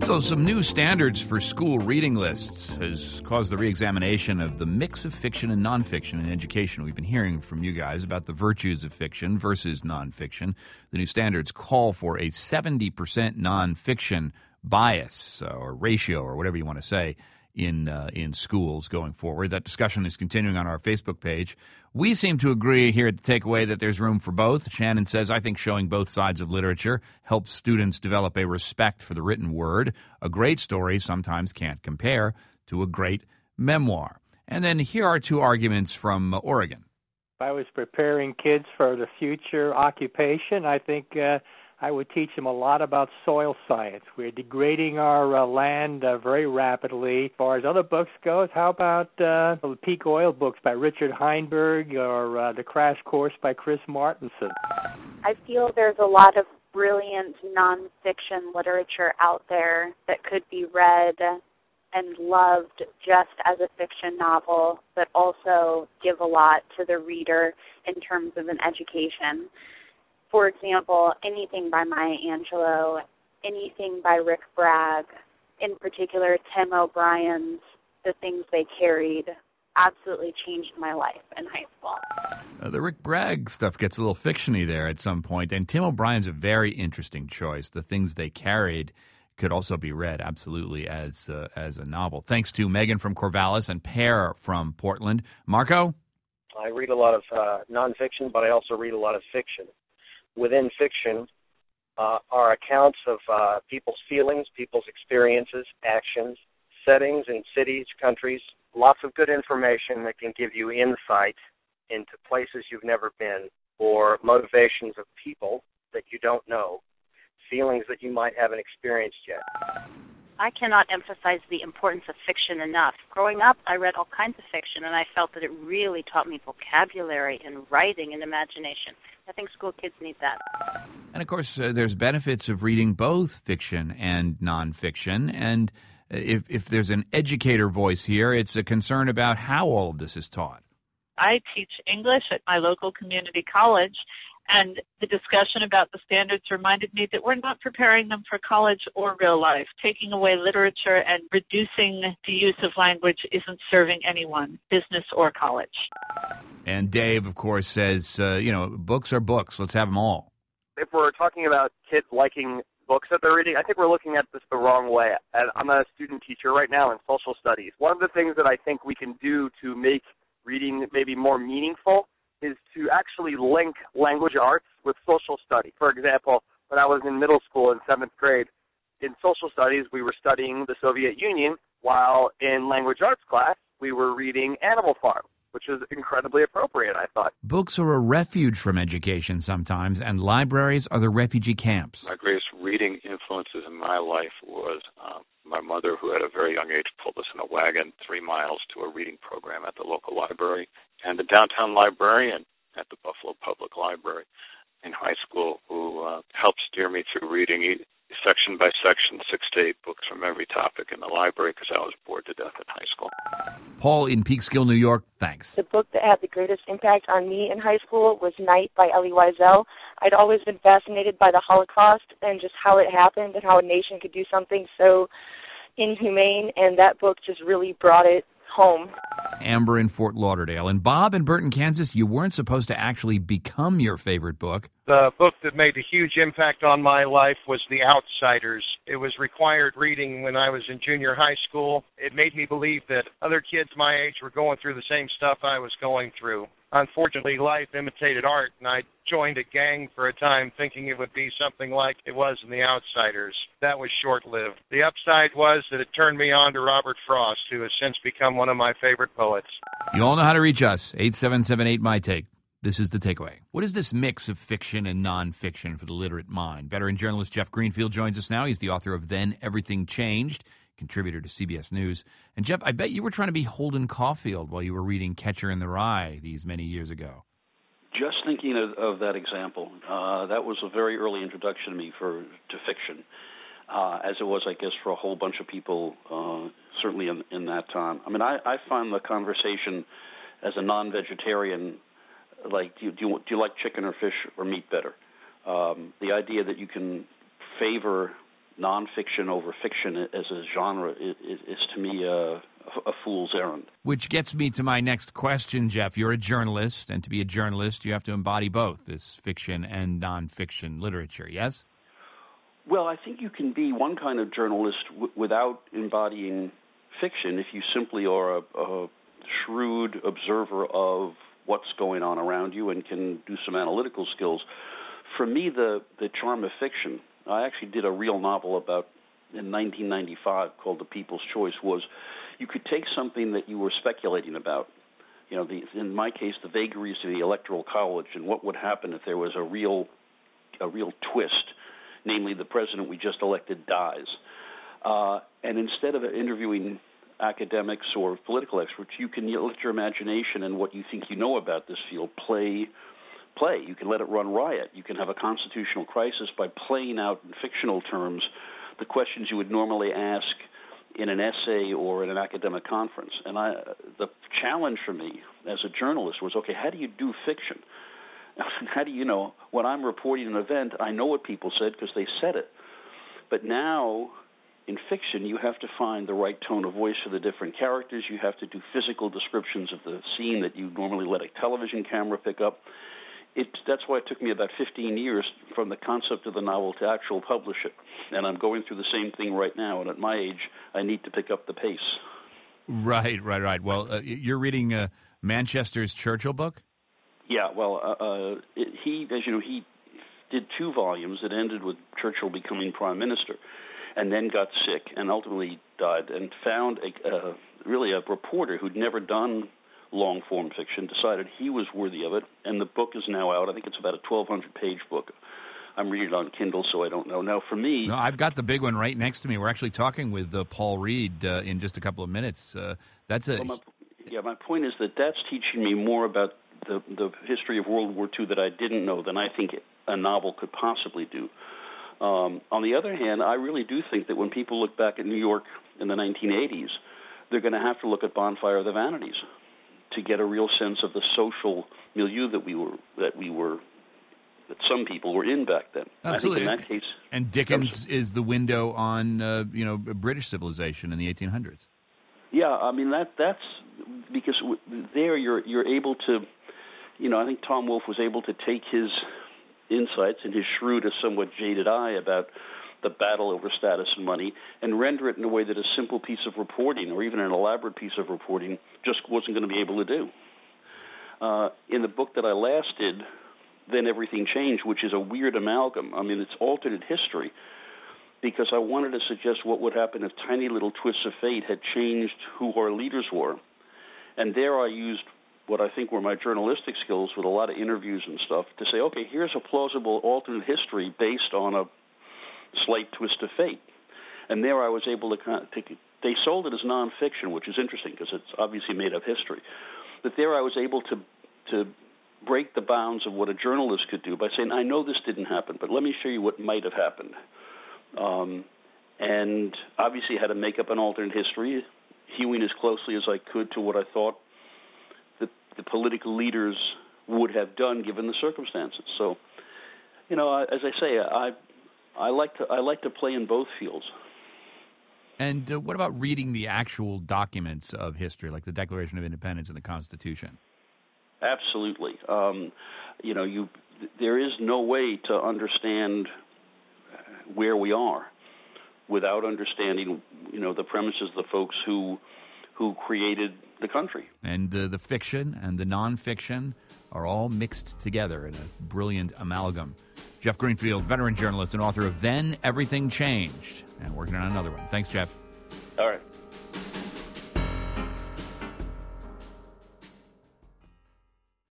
So some new standards for school reading lists has caused the reexamination of the mix of fiction and nonfiction in education. We've been hearing from you guys about the virtues of fiction versus nonfiction. The new standards call for a 70% nonfiction bias or ratio or whatever you want to say in schools going forward. That discussion is continuing on our Facebook page. We seem to agree here at the Takeaway that there's room for both. Shannon says, I think showing both sides of literature helps students develop a respect for the written word. A great story sometimes can't compare to a great memoir. And then here are two arguments from Oregon. If I was preparing kids for the future occupation, I think I would teach them a lot about soil science. We're degrading our land very rapidly. As far as other books goes, how about the Peak Oil books by Richard Heinberg or The Crash Course by Chris Martenson? I feel there's a lot of brilliant nonfiction literature out there that could be read and loved just as a fiction novel, but also give a lot to the reader in terms of an education. For example, anything by Maya Angelou, anything by Rick Bragg, in particular Tim O'Brien's The Things They Carried, absolutely changed my life in high school. The Rick Bragg stuff gets a little fiction-y there at some point, and Tim O'Brien's a very interesting choice. The Things They Carried could also be read absolutely as a novel. Thanks to Megan from Corvallis and Per from Portland. Marco? I read a lot of nonfiction, but I also read a lot of fiction. Within fiction are accounts of people's feelings, people's experiences, actions, settings in cities, countries, lots of good information that can give you insight into places you've never been or motivations of people that you don't know, feelings that you might haven't experienced yet. I cannot emphasize the importance of fiction enough. Growing up, I read all kinds of fiction, and I felt that it really taught me vocabulary and writing and imagination. I think school kids need that. And, of course, there's benefits of reading both fiction and nonfiction. And if there's an educator voice here, it's a concern about how all of this is taught. I teach English at my local community college, and the discussion about the standards reminded me that we're not preparing them for college or real life. Taking away literature and reducing the use of language isn't serving anyone, business or college. And Dave, of course, says, books are books. Let's have them all. If we're talking about kids liking books that they're reading, I think we're looking at this the wrong way. And I'm a student teacher right now in social studies. One of the things that I think we can do to make reading maybe more meaningful is to actually link language arts with social study. For example, when I was in middle school in 7th grade, in social studies, we were studying the Soviet Union, while in language arts class, we were reading Animal Farm, which is incredibly appropriate, I thought. Books are a refuge from education sometimes, and libraries are the refugee camps. My greatest reading influences in my life was my mother, who at a very young age pulled us in a wagon 3 miles to a reading program at the local library, and the downtown librarian at the Buffalo Public Library in high school, who helped steer me through reading section by section 6 to 8 books from every topic in the library because I was bored to death in high school. Paul in Peekskill, New York, thanks. The book that had the greatest impact on me in high school was Night by Elie Wiesel. I'd always been fascinated by the Holocaust and just how it happened and how a nation could do something so inhumane, and that book just really brought it home. Amber in Fort Lauderdale. And Bob in Burton, Kansas, you weren't supposed to actually become your favorite book. The book that made a huge impact on my life was The Outsiders. It was required reading when I was in junior high school. It made me believe that other kids my age were going through the same stuff I was going through. Unfortunately, life imitated art, and I joined a gang for a time thinking it would be something like it was in The Outsiders. That was short-lived. The upside was that it turned me on to Robert Frost, who has since become one of my favorite poets. You all know how to reach us, 877-8-MY-TAKE. This is The Takeaway. What is this mix of fiction and nonfiction for the literate mind? Veteran journalist Jeff Greenfield joins us now. He's the author of Then Everything Changed, contributor to CBS News. And Jeff, I bet you were trying to be Holden Caulfield while you were reading Catcher in the Rye these many years ago. Just thinking of that example, that was a very early introduction to me to fiction, as it was, I guess, for a whole bunch of people, certainly in that time. I mean, I find the conversation as a non-vegetarian, like, do you like chicken or fish or meat better? The idea that you can favor nonfiction over fiction as a genre is to me a fool's errand. Which gets me to my next question, Jeff. You're a journalist, and to be a journalist, you have to embody both this fiction and nonfiction literature, yes? Well, I think you can be one kind of journalist without embodying fiction if you simply are a shrewd observer of what's going on around you and can do some analytical skills. For me, the charm of fiction, I actually did a real novel about in 1995 called The People's Choice, was you could take something that you were speculating about, in my case, the vagaries of the Electoral College and what would happen if there was a real twist, namely the president we just elected dies. And instead of interviewing academics or political experts, you can let your imagination and what you think you know about this field play. You can let it run riot. You can have a constitutional crisis by playing out in fictional terms the questions you would normally ask in an essay or in an academic conference. And the challenge for me as a journalist was, okay, how do you do fiction? How do you know? When I'm reporting an event, I know what people said because they said it. But now, in fiction, you have to find the right tone of voice for the different characters. You have to do physical descriptions of the scene that you normally let a television camera pick up. That's why it took me about 15 years from the concept of the novel to actual publish it. And I'm going through the same thing right now. And at my age, I need to pick up the pace. Right. Well, you're reading Manchester's Churchill book? Yeah, well, he did 2 volumes that ended with Churchill becoming prime minister, and then got sick and ultimately died, and found really a reporter who'd never done long-form fiction, decided he was worthy of it, and the book is now out. I think it's about a 1,200-page book. I'm reading it on Kindle, so I don't know. Now, for me... No, I've got the big one right next to me. We're actually talking with Paul Reed in just a couple of minutes. That's it. Well, my point is that's teaching me more about the history of World War II that I didn't know than I think a novel could possibly do. On the other hand, I really do think that when people look back at New York in the 1980s, they're going to have to look at Bonfire of the Vanities to get a real sense of the social milieu that some people were in back then. Absolutely. I think in that case, and Dickens is the window on British civilization in the 1800s. Yeah, I mean that's because there you're able to, I think Tom Wolfe was able to take his insights and his shrewd, somewhat jaded eye about the battle over status and money and render it in a way that a simple piece of reporting or even an elaborate piece of reporting just wasn't going to be able to do. In the book that I last did, Then Everything Changed, which is a weird amalgam. I mean, it's alternate history because I wanted to suggest what would happen if tiny little twists of fate had changed who our leaders were. And there I used what I think were my journalistic skills with a lot of interviews and stuff to say, okay, here's a plausible alternate history based on a slight twist of fate. And there I was able to they sold it as nonfiction, which is interesting because it's obviously made up history. But there I was able to break the bounds of what a journalist could do by saying, I know this didn't happen, but let me show you what might have happened. And obviously had to make up an alternate history, hewing as closely as I could to what I thought the political leaders would have done given the circumstances. So, as I say, I like to play in both fields. And what about reading the actual documents of history, like the Declaration of Independence and the Constitution? Absolutely. There is no way to understand where we are without understanding, the premises of the folks who created the country. And the fiction and the nonfiction are all mixed together in a brilliant amalgam. Jeff Greenfield, veteran journalist and author of Then Everything Changed, and working on another one. Thanks, Jeff. All right.